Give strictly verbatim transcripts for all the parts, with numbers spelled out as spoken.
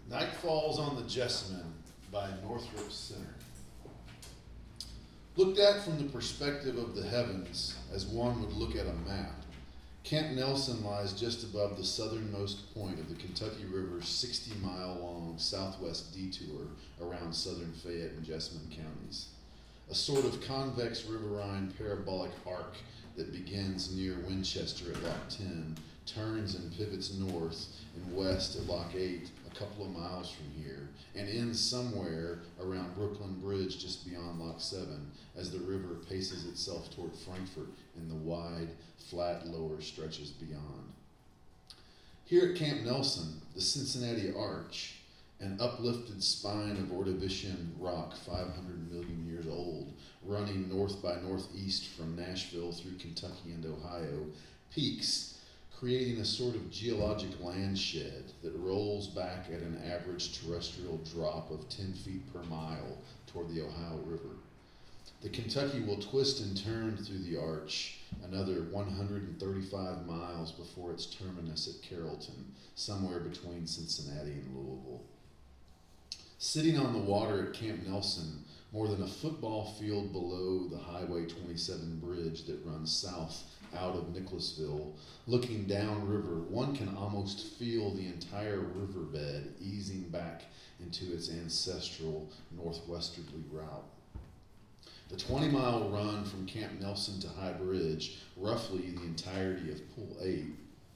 Night Falls on the Jessamine by Northrop Center. Looked at from the perspective of the heavens, as one would look at a map, Camp Nelson lies just above the southernmost point of the Kentucky River's sixty-mile-long southwest detour around southern Fayette and Jessamine counties. A sort of convex riverine parabolic arc that begins near Winchester at Lock ten, turns and pivots north and west at Lock eight, a couple of miles from here, and ends somewhere around Brooklyn Bridge just beyond Lock seven as the river paces itself toward Frankfort in the wide, flat lower stretches beyond. Here at Camp Nelson, the Cincinnati Arch, an uplifted spine of Ordovician rock five hundred million years old, running north by northeast from Nashville through Kentucky and Ohio, peaks, creating a sort of geologic landshed that rolls back at an average terrestrial drop of ten feet per mile toward the Ohio River. The Kentucky will twist and turn through the arch another one hundred thirty-five miles before its terminus at Carrollton, somewhere between Cincinnati and Louisville. Sitting on the water at Camp Nelson, more than a football field below the Highway twenty-seven bridge that runs south out of Nicholasville, looking downriver, one can almost feel the entire riverbed easing back into its ancestral northwesterly route. The twenty-mile run from Camp Nelson to High Bridge, roughly the entirety of Pool eight,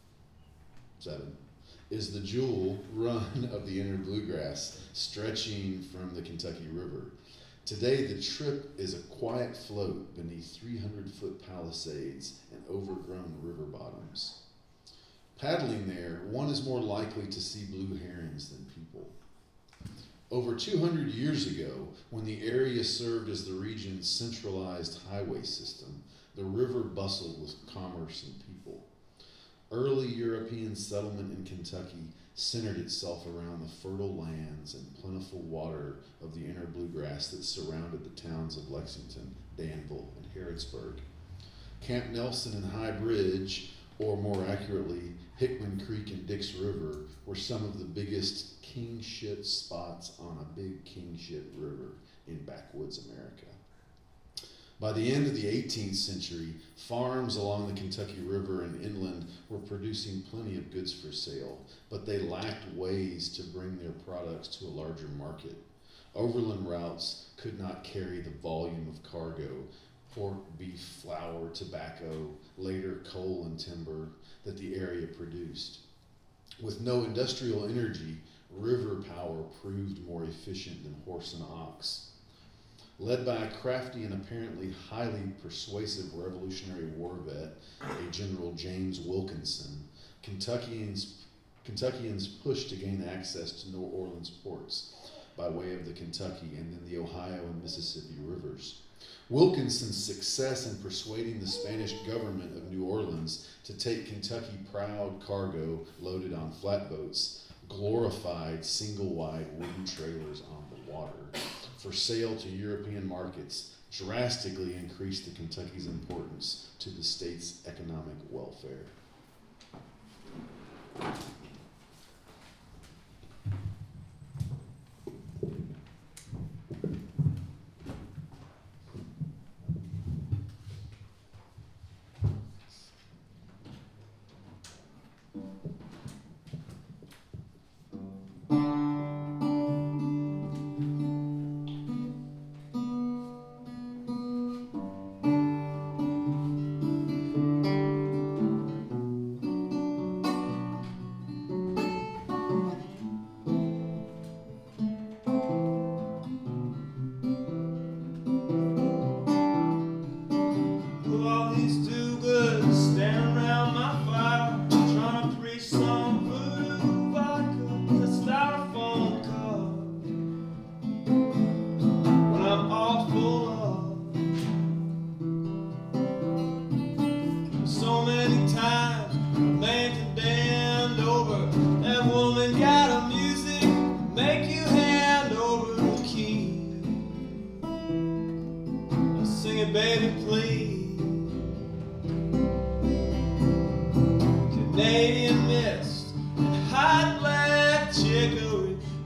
seven, is the jewel run of the Inner Bluegrass, stretching from the Kentucky River. Today, the trip is a quiet float beneath three hundred foot palisades and overgrown river bottoms. Paddling there, one is more likely to see blue herrings than people. Over two hundred years ago, when the area served as the region's centralized highway system, the river bustled with commerce and people. Early European settlement in Kentucky centered itself around the fertile lands and plentiful water of the Inner Bluegrass that surrounded the towns of Lexington, Danville, and Harrodsburg. Camp Nelson and High Bridge, or more accurately, Hickman Creek and Dix River, were some of the biggest king shit spots on a big king shit river in backwoods America. By the end of the eighteenth century, farms along the Kentucky River and inland were producing plenty of goods for sale, but they lacked ways to bring their products to a larger market. Overland routes could not carry the volume of cargo, pork, beef, flour, tobacco, later coal and timber, that the area produced. With no industrial energy, river power proved more efficient than horse and ox. Led by a crafty and apparently highly persuasive Revolutionary War vet, a General James Wilkinson, Kentuckians, Kentuckians pushed to gain access to New Orleans ports by way of the Kentucky and then the Ohio and Mississippi rivers. Wilkinson's success in persuading the Spanish government of New Orleans to take Kentucky proud cargo loaded on flatboats glorified single-wide wooden trailers on the water for sale to European markets, drastically increased the Kentucky's importance to the state's economic welfare.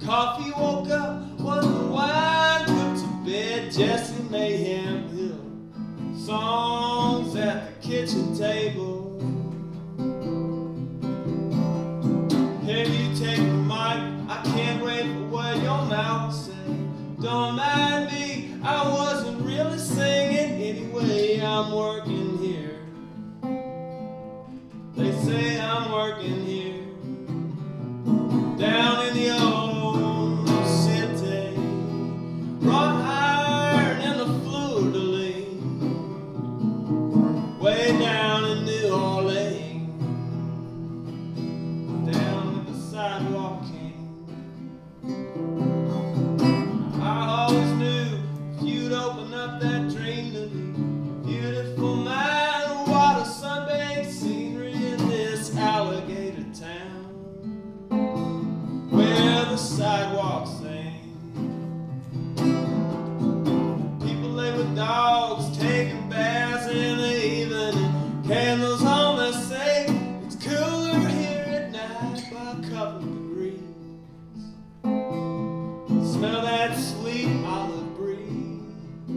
Coffee woke up, wasn't wine, put to bed, Jesse Mayhem Hill. Songs at the kitchen table. Here you take the mic, I can't wait for what your mouth will say. Don't mind me, I wasn't really singing anyway. I'm working here. They say I'm working here. Down in the old city, wrought iron and the fleur-de-lis. Way down in New Orleans, down at the sidewalk king. I always knew if you'd open up that dream to me, beautiful mind, what a sunbathed scenery in this alligator town, where the sidewalks sing. People lay with dogs, taking baths in the evening, candles on the sink. It's cooler here at night by a couple degrees. Smell that sweet olive breeze.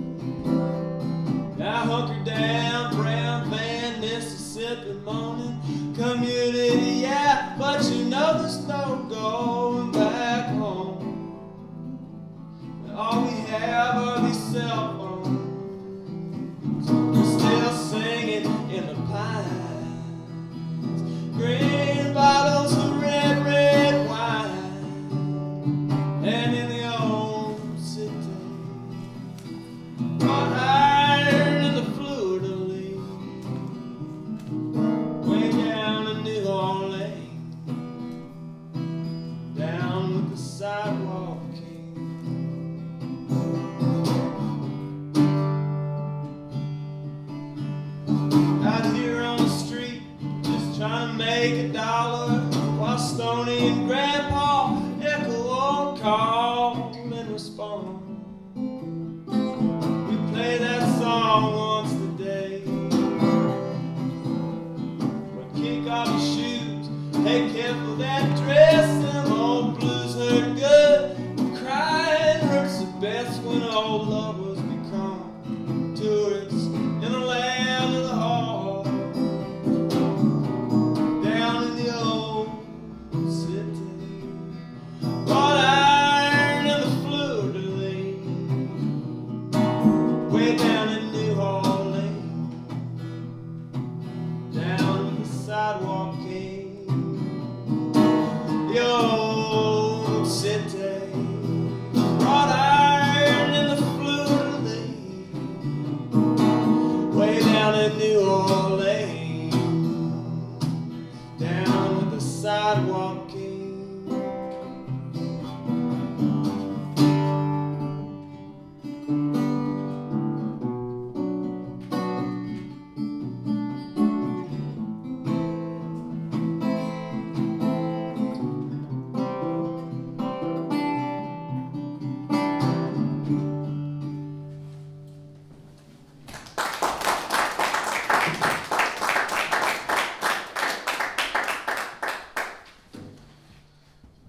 Now hunker down, Brown Van, Mississippi morning community, yeah, but you know there's no going back home. And all we have are these cell phones. We're still singing in the pines, green bottles of red, red wine, and in the old city, wrought iron and the fleur-de-lis. Way down in New Orleans, down with the sidewalk king. Out here on the street, just trying to make a dollar, while Stoney and Grandpa echo or call and respond. We play that song once today. But kick off your shoes, hey, careful that dress, them old blues hurt good. Crying hurts the best when old lovers become tourists in the land of the hall. Down in the old city, wrought iron and the fleur-de-lis. Way down in New Orleans, down with the sidewalk king. The old city, wrought iron and the fleur-de-lis. Way down in New Orleans, down with the sidewalk king.